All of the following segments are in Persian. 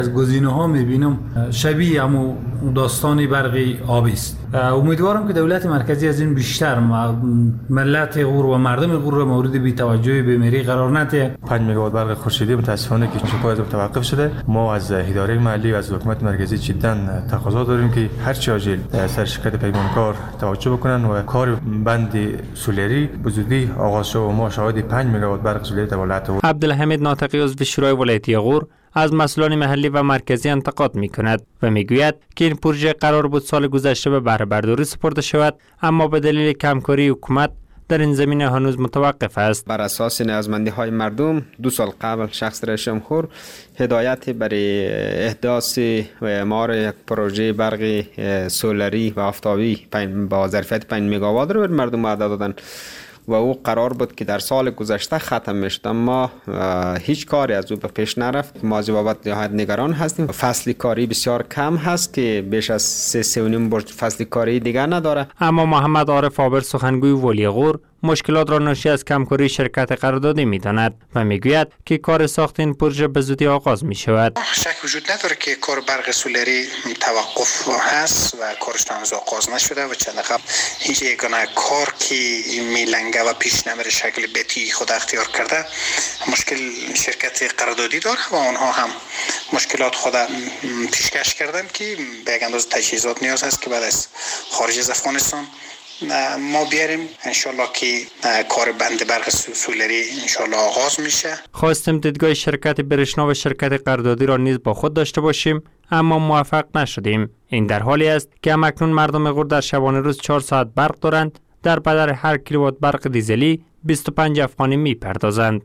از گزینه‌ها می‌بینم شبیه همون داستان برق آبی است. امیدوارم که دولت مرکزی از این بیشتر ملت غور و مردم غور را مورد بی‌توجهی بیماری قرار نده. 5 مگاوات برق خورشیدی متأسفانه که پای از توقف شده. ما از اداره محلی و از حکومت مرکزی جداً تقاضا داریم که هر چه عاجل سر شرکت پیمانکار توجه بکنن و کار بند سولری بزودی آغاز شد و ما شاهد 5 مگاوات برق سولری دولت. عبدالحمید ناطقی عضو شورای ولایتی غور از مسئولان محلی و مرکزی انتقاد می‌کند و می‌گوید که این پروژه قرار بود سال گذشته به بهره برداری سپرده شود، اما به دلیل کمکاری حکومت در این زمینه هنوز متوقف است. بر اساس نیازمندی‌های مردم 2 سال قبل شخص رئیس جمهور هدایت برای احداث و اعمار یک پروژه برق سولری و آفتابی با ظرفیت 5 مگاوات رو به مردم وعده دادن و او قرار بود که در سال گذشته ختم میشد، اما هیچ کاری از او به پیش نرفت. ما از بابت نهایت نگران هستیم. فصل کاری بسیار کم هست که بیش از 3.5 برج فصل کاری دیگر نداره. اما محمد عارف آبر سخنگوی ولی غور مشکلات را ناشی از کمکاری شرکت قراردادی می‌داند و میگوید که کار ساخت این پروژه به زودی آغاز می‌شود. شک وجود نداره که کار برق سولری توقف هست و کارش هنوز آغاز نشده و چند قبل هیچ یگانه کار که میلنگه و پیش نمیره شکل بیتی خود اختیار کرده مشکل شرکت قراردادی داره و آنها هم مشکلات خود پیشکش کردن که به یک اندازه تجهیزات نیاز هست که بعد از خارج از افغانستان ما بیاریم انشالله که کار بند برق سولری انشالله آغاز میشه. خواستیم دیدگاه شرکت برشنا و شرکت قراردادی را نیز با خود داشته باشیم، اما موفق نشدیم. این در حالی است که همکنون مردم غور در شبانه روز 4 ساعت برق دارند، در بدل هر کیلووات برق دیزلی 25 افغانی میپردازند.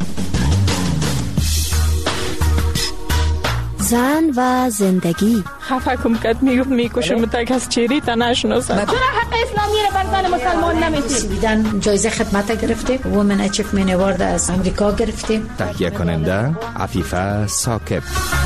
زن و زندگی. خفه کم کد میکشم تک از چیری تا نشناسم. چرا حق اسلامی رو بر زن مسلمان نمیدید؟ سویدن جایزه خدمت گرفته، وومن اچیومنت اوارد از امریکا گرفته. تهیه کننده عفیفه ثاقب.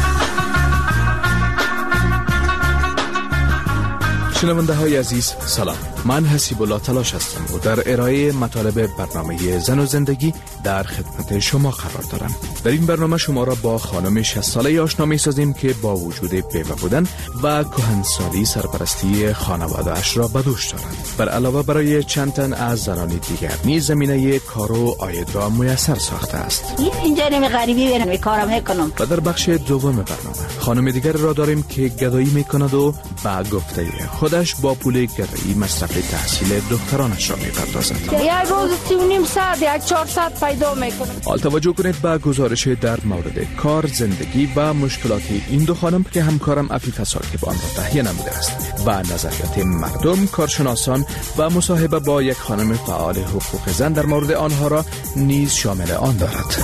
شنونده های عزیز سلام، من حسیب الله تلاش هستم و در ارائه مطالب برنامه زن و زندگی در خدمت شما قرار دارم. در این برنامه شما را با خانم 60 ساله آشنا می سازیم که با وجود بیوه بودن و کهنسالی سرپرستی خانواده اش را به دوش دارند. بر علاوه برای چند تن از زنان دیگر نیز زمینه کار و عاید را میسر ساخته است. اینجا نمی غریبی برن کارم میکنم. و در بخش دوم برنامه خانم دیگر را داریم که گدایی میکند و با گفته خودش با پول گرایی مصرف تحصیل دخترانش را میپردازد. یک روز 3.5 ساعت یک 4 ساعت پیدا میکنه. حال توجه کنید به گزارش در مورد کار، زندگی و مشکلات این دو خانم که همکارم عفیفه ثاقب آن را تهیه نموده است و نظریات مردم، کارشناسان و مصاحبه با یک خانم فعال حقوق زن در مورد آنها را نیز شامل آن دارد.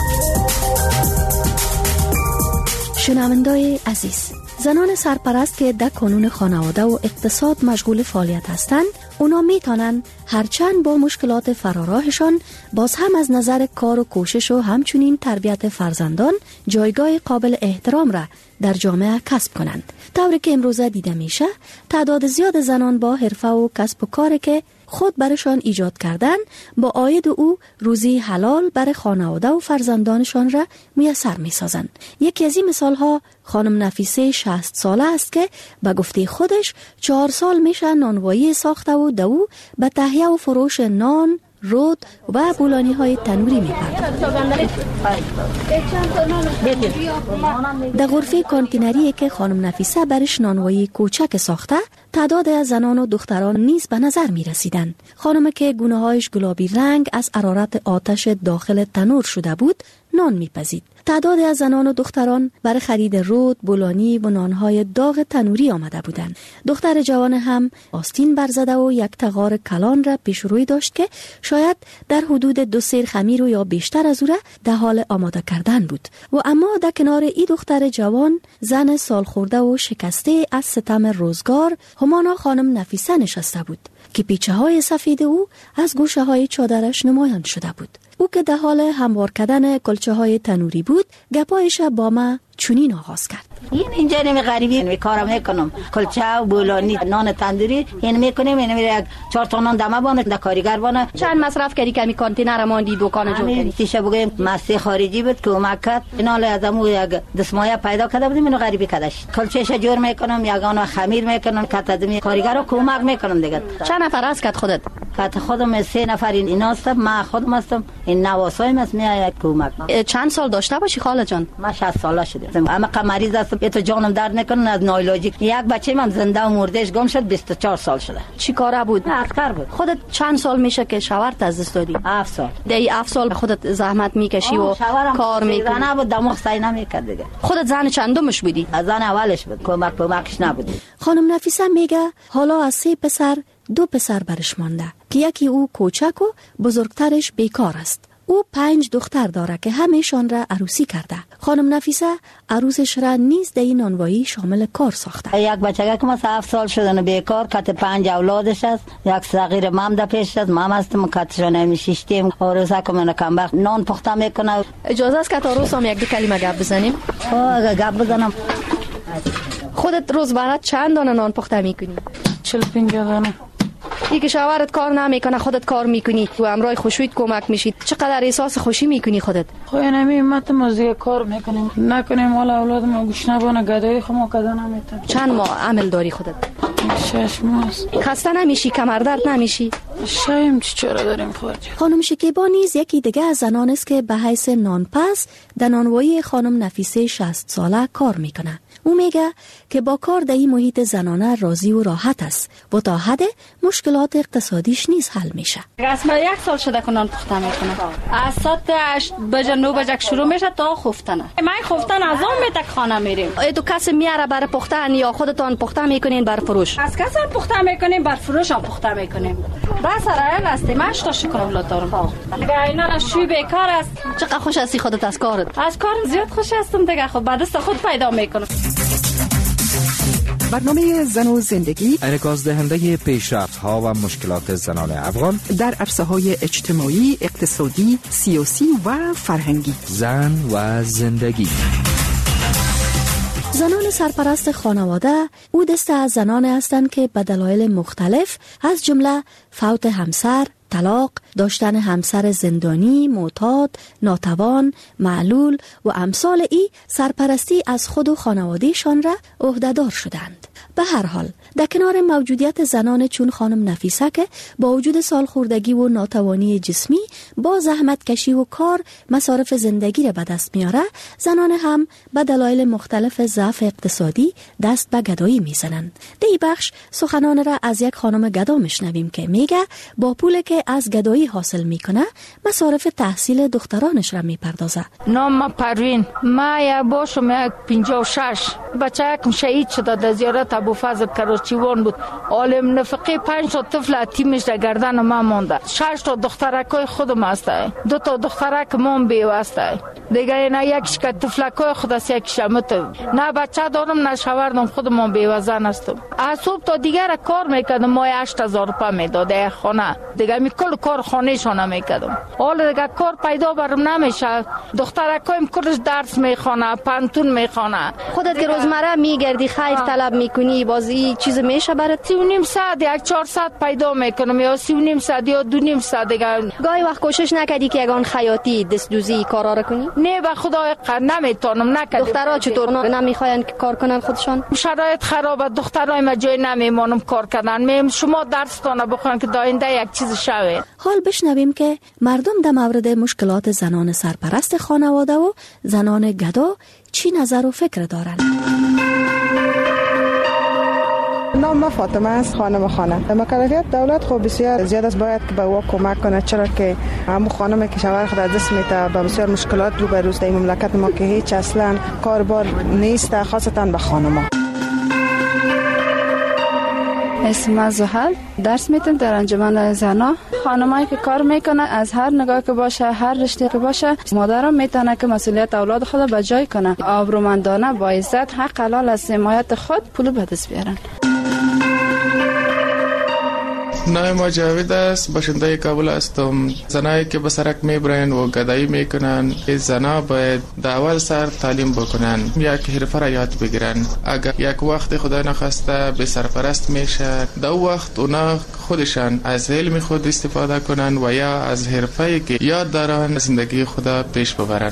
شنوندای عزیز، زنان سرپرست که در کانون خانواده و اقتصاد مشغول فعالیت هستند، اونا میتونن هرچند با مشکلات فراراهشان باز هم از نظر کار و کوشش و همچنین تربیت فرزندان جایگاه قابل احترام را در جامعه کسب کنند. طوری که امروزه دیده میشه تعداد زیاد زنان با حرفه و کسب و کاری که خود برشان ایجاد کردن با عاید او روزی حلال برای خانواده و فرزندانشان را میسر میسازند. یکی از این مثال ها خانم نفیسه 60 ساله است که به گفته خودش 4 سال میشه نانوایی ساخته و دو به تهیه و فروش نان، رود و بولانی های تنوری میپردازد. در غرفه کانتینری که خانم نفیسه برش نانوایی کوچک ساخته، تعداد از زنان و دختران نیز به نظر می رسیدند. خانم که گونه هایش گلابی رنگ از حرارت آتش داخل تنور شده بود، نان میپزید. تعداد از زنان و دختران برای خرید رود، بولانی و نانهای داغ تنوری آمده بودند. دختر جوان هم آستین برزده و یک تغار کلان را پیش روی داشت که شاید در حدود 2 سیر خمیر و یا بیشتر از او را در حال آماده کردن بود. و اما در کنار این دختر جوان، زن سال خورده و شکسته از ستم روزگار، همانا خانم نفیسه نشسته بود که پیچه های سفید او از گوشه های چادرش نمایان شده بود. او که در حال هموار کردن کلچه های تنوری بود، گپایش با ما چنین آغاز کرد. اینجا نمی غریبی کارم میکنم، کلچه و بولانی نان تندوری این میکنیم. این یک 4 تا نان دمه بانه در کارگر بانه. چند مصرف کردی که می کانتینر ماندی دکان جور کردی؟ تیشه بگیم مستی خارجی بود که اومد کرد، اینا ازمو یک دستمایه پیدا کرده بودیم، اینو غریبی کردش. کلچهش جور میکنم، یگانه خمیر میکنم، کات ادمی کارگر رو کمک میکنم دیگه. چند نفر است که خودت؟ کات خودم 3 نفر اینا هستم، ما خودم هستم، این نواسایم است میاد کمک. چند سال داشته باشی خاله جان؟ ما 60 ساله شدم. اما مریض هستم، تو جانم درد نکنه از نایلوجیک. یک بچه من زنده و مردهش گم شد، 24 سال شده. چی کاره بود؟ عسکر بود. خودت چند سال میشه که شوهرت از دست دادی؟ 7 سال. دی 7 سال خودت زحمت میکشی و کار میکنی؟ زنه بود، دماغ سعی نمیکرد دیگه. خودت زن چندمش بودی؟ زن اولش بود، کمکش نبود. خانم نفیسه میگه حالا از 3 پسر 2 پسر برش مانده که یکی او کوچک و بزرگترش بیکار است. او 5 دختر داره که همه‌شان را عروسی کرده. خانم نفیسه عروسش را نیز در این نانوایی شامل کار ساخته. یک بچه که ما 7 سال شدن بیکار، کت 5 اولادش است. یک صغیر مام ده پیش است، مام است کتشون نمیشیشتیم. عروسه که من کمبخت نان پخته میکنه. اجازه است که تا روز هم یک دو کلمه گپ بزنیم؟ گپ بزنم. خودت روز برات چند دانه نان پخته میکنی؟ 40-50 دانه. ای که شوهرت کار نمیکنه خودت کار میکنی و همراه خوشویت کمک میشید، چقدر احساس خوشی میکنی خودت؟ خو نمی مت مزه کار میکنیم، نکنیم والا اولاد ما گوش نبانه، گدای خو ما کدا نمیتن. چند ماه عمل داری خودت؟ 6 ماه. خسته نمیشی؟ کمر درد نمیشی؟ شایم چرا داریم خارج. خانم شکیبا نیز یکی دیگه از زنان است که به حیث نانپس در نانوایی خانم نفیسه 60 ساله کار میکنه. او میگه که با کار در این محیط زنانه راضی و راحت است و تا حد مشکلات اقتصادیش نیز حل میشه. رسما 1 سال شده که نان پخته میکنه. از ساعت 8 بجه 9 بجه شروع میشه تا خفتنه. من خفتن از اون میتک خانه میریم. تو کسی میاره برای پختن یا خودتان پخته میکنین برای فروش؟ از کسی پخته میکنیم بر فروش هم پخته میکنیم. دست رایل هستیم. من تا شکر اولاد دارم. دیگه اینا شوی بیکار است. چقدر خوش هستی خودت از کارت؟ از کارم زیاد خوش هستم دیگه. خب بعد از خود پیدا میکنم. برنامه زن و زندگی انعکاس دهنده پیشرفت‌ها و مشکلات زنان افغان در عرصه‌های اجتماعی، اقتصادی، سیاسی و فرهنگی. زن و زندگی. زنان سرپرست خانواده او دسته از زنان هستند که به دلایل مختلف از جمله فوت همسر، طلاق، داشتن همسر زندانی، معتاد، ناتوان، معلول و امثال ای سرپرستی از خود و خانوادهشان را عهده‌دار شدند. به هر حال در کنار موجودیت زنان چون خانم نفیسه که با وجود سالخوردگی و ناتوانی جسمی با زحمت کشی و کار مصارف زندگی را به دست میاره، زنان هم به دلایل مختلف ضعف اقتصادی دست به گدایی میزنند. در این بخش سخنان را از یک خانم گدا میشنویم که میگه با پولی که از گدایی حاصل میکنه مصارف تحصیل دخترانش را میپردازه. نام پروین، ما یا باشم یک 56 بچه کم شهید شده در زیارت ابوفضل کراچیوان بود. عالم نفقه 5 تا طفل یتیمش در گردن ما مونده. 6 تا دخترکای خودم هسته، 2 تا دخترک مام بیوسته. دیگه اینا یکیش که طفلکای خود است، یکیش نه بچه دارم نه شوهرم، خودم بیوزن هستم. از صبح تا دیگر کار میکردم، مای 8000 روپیه میداد خانه. دیگه می کل کار خانه‌شون میکردم. حالا دیگه کار پیدا برم نمیشه. دخترکایم کلش درس میخونه، پانتون میخونه. خودت که روزمره میگردی خیر طلب میکنی، بازی چیز میشه برات؟ 3.5 ساعت یک 4 ساعت پیدا میکنم، یا 3.5 ساعت یا 2.5 ساعت دیگه. گاهی وقت کوشش نکردی که یگان خیاطی دست دوزی کارا رو کنی؟ نه به خدا نمیتونم نکردم. دخترها چطور نمیخواین که کار کنن خودشان؟ شرایط خرابه، دخترای ما جای نمیمونم کار کردن. میم شما درستانه بخونن که داینده یک چیز شوه. حال بشنویم که مردم در مورد مشکلات زنان سرپرست خانواده و زنان گدا چی نظر و فکر دارند. نام فاطمه است، خانم خانه. مکلفیت دولت خب بسیار زیاد است، باید که به او کمک کنه، چرا که همون خانمی که شوهر خود از دست میده به بسیار مشکلات روبرو است. این مملکت ما که هیچ اصلا کاربار نیست، خاصتا به خانم‌ها. اسم زحل، درس میتم در انجمن زنا. خانمایی که کار میکنه از هر نگاه که باشه، هر رشته که باشه، مادرم میتونه که مسئولیت اولاد خود به جای کنه، آبرومندانه با عزت حق حلال از حمایت خود پول به دست بیارن. نام ما جاوید است، باشنده کابل هستم. زنایی که به سرک میبرن و گدایی میکنن، این زنا باید در اول سر تعلیم بکنن، یک حرفه را یاد بگیرن. اگر یک وقت خدا نخواسته به سرپرست میشه، در وقت اونا خودشان از علم خود استفاده کنن و یا از حرفه‌ای که یاد دارن زندگی خدا پیش ببرن.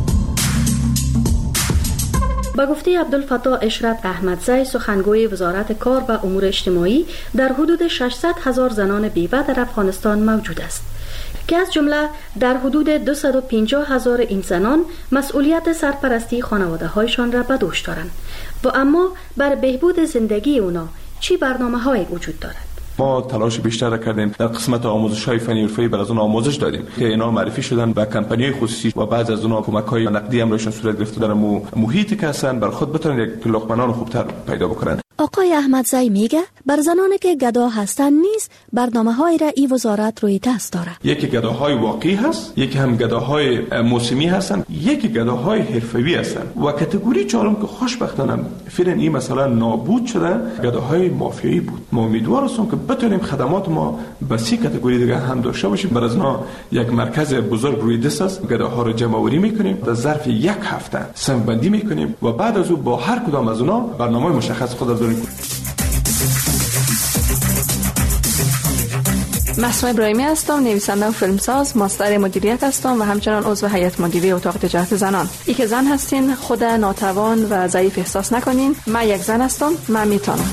با گفته عبدالفتاح اشرت احمدزی، سخنگوی وزارت کار و امور اجتماعی، در حدود 600,000 زنان بیوه در افغانستان موجود است که از جمله در حدود 250,000 این زنان مسئولیت سرپرستی خانواده هایشان را به دوش دارند و اما بر بهبود زندگی اونا چی برنامه وجود دارد؟ ما تلاش بیشتر کردیم در قسمت آموزش‌های فنی حرفه‌ای برای از اون آموزش دادیم که اینا معرفی شدن به کمپانی‌های خصوصی و بعضی از اونها کمک‌های نقدی هم روشون صورت گرفته در محیطی که هستن بر خود بتونن یک لقمه‌نان خوبتر پیدا بکنن. آقای احمدزی میگه بر زنانی که گدا هستن نیز برنامه‌های را این وزارت روی دست داره. یکی گداهای واقعی هست، یکی هم گداهای موسمی هستن، یکی گداهای حرفه‌ای هستن و کاتگوری چهارم که خوشبختانه فعلا این مثلا نابود شده گداهای مافیایی بود. ما امیدوار هستیم که بتونیم خدمات ما به سی کاتگوری دیگه هم داشته باشیم. برای ازنا یک مرکز بزرگ روی دست است، گداها رو جمع‌آوری می‌کنیم، در ظرف یک هفته صنف‌بندی می‌کنیم و بعد از اون با هر کدام از اونها برنامه مشخص خود داریم. مسرور ابراهیمی هستم، نویسنده و فیلمساز، ماستر مدیریت هستم و همچنان عضو هیئت مدیره اتاق تجارت زنان. ای که زن هستین خود ناتوان و ضعیف احساس نکنین. من یک زن هستم، من میتونم.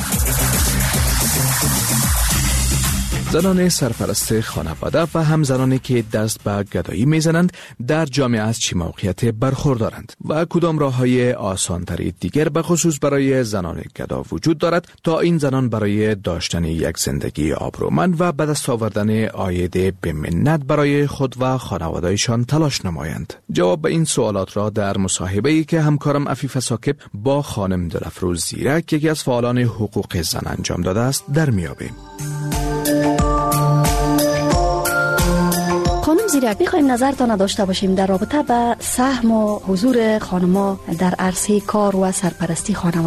زنان سرپرست خانواده و هم زنانی که دست به گدایی میزنند در جامعه از چه موقعیت برخوردارند و کدام راه‌های آسان‌تری دیگر به خصوص برای زنان گدا وجود دارد تا این زنان برای داشتن یک زندگی آبرومند و به دست آوردن عاید به منت برای خود و خانواده‌شان تلاش نمایند. جواب به این سوالات را در مصاحبه‌ای که همکارم عفیف ساکب با خانم دلفروز زیرک، یکی از فعالان حقوق زن، انجام داده است در میابیم. خانم زیرک، میخوایم نظرتان داشته باشیم در رابطه به سهم و حضور خانم‌ها در عرصه کار و سرپرستی خانواده.